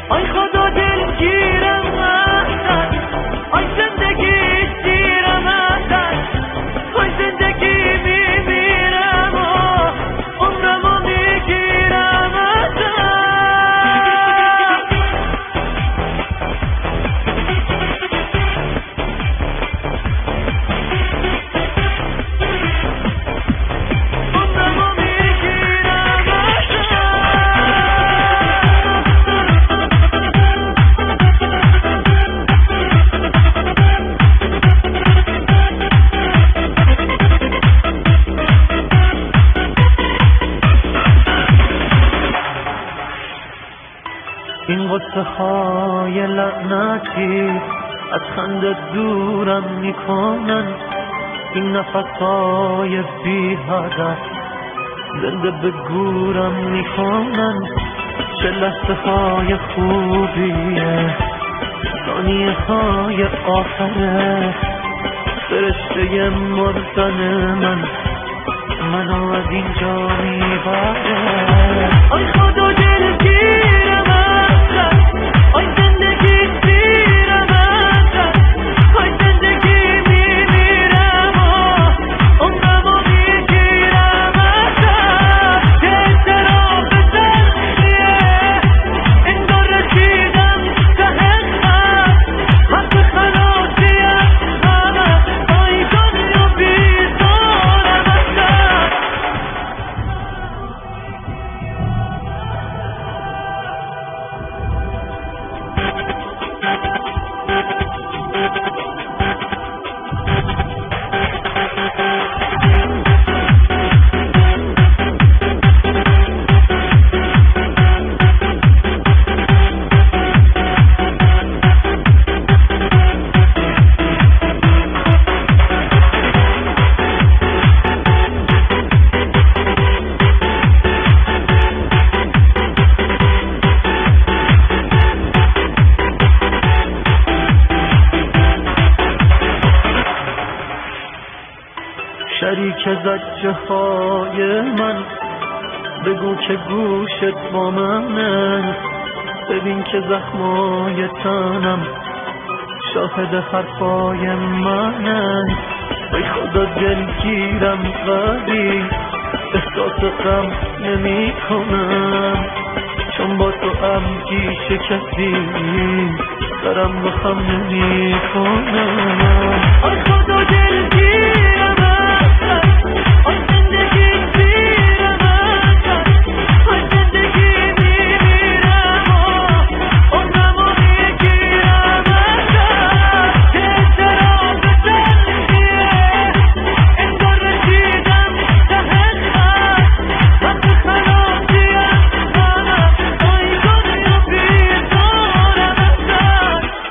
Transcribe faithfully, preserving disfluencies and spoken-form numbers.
آی خدا دلگیرم ازت، آی زندگی سیرم ازت، آی زندگی میمیرم و عمرمو میگیرم ازت. این قصه های لعنتی از خنده دورم میکنن، این نفس های بی هدف زنده به گورم میکنن. چه لحظه های خوبیه، ثانیه های آخره، فرشته مردن من منو از اینجا میبره. آی خدا دلگیرم ازت، آی زندگی سیرم ازت، آی زندگی میمیرم و عمرمو میگیرم ازت. که اعتراف تلخیه انگار رسیدم ته خط، حق خلاصی از همه، آی دنیا بیزارم ازت. شریک زجه های من بگو که گوشت با منه، ببین که زخمای تنم شاهد حرفای منه. ای خدا دلگیرم ولی احساس غم نمی کنم، چون با تو غمگی شکستی سرم رو خم نمی کنم. ای خدا دلگیرم